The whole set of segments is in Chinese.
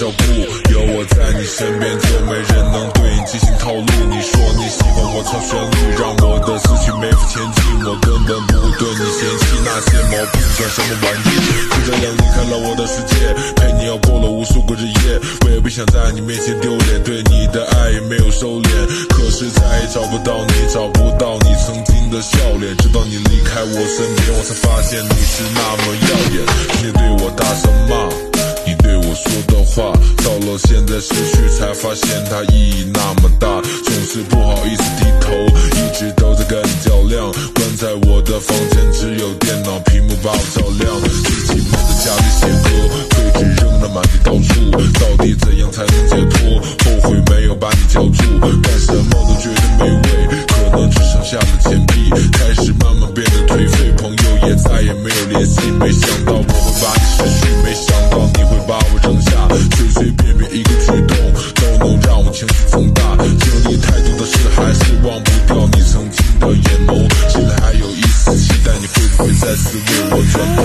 照顾，有我在你身边就没人能对你进行套路。你说你喜欢我唱旋律，让我的思绪没法前进，我根本不会对你嫌弃，那些毛病算什么玩意。就这样离开了我的世界，陪你熬过了无数个日夜，我也不想在你面前丢脸，对你的爱也没有收敛，可是再也找不到你，找不到你曾经的笑脸，直到你离开我身边，我才发现你是那么耀眼。你对我大声骂，你对我说的话，到了现在失去才发现它意义那么大，总是不好意思低头，一直都在跟你较量，关在我的房间只有电脑屏幕把我照亮，自己闷在家里写歌，废纸扔得满地到处，到底怎样才能解脱？后悔没有把你叫住，干什么都觉得没味，可能只剩下了钱币，开始慢慢变得颓废，朋友也再也没有联系，没想到我会把你失去，没想到你会把我扔下，随随便便一个举动都能让我情绪增大，经历太多的事还是忘不掉你曾经的眼眸，心里还有一丝期待，你会不会再次为我转头？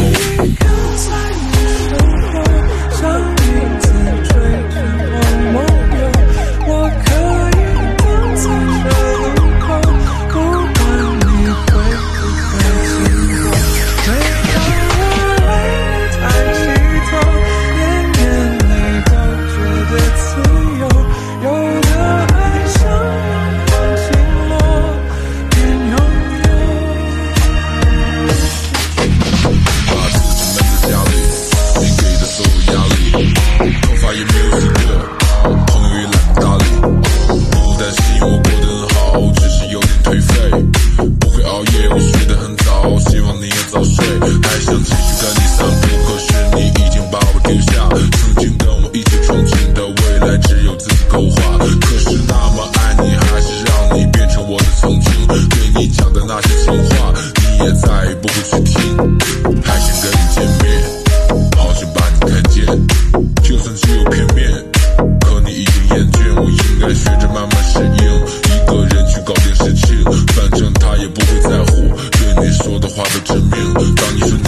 反正他也不会在乎，对你说的话都致命。当你说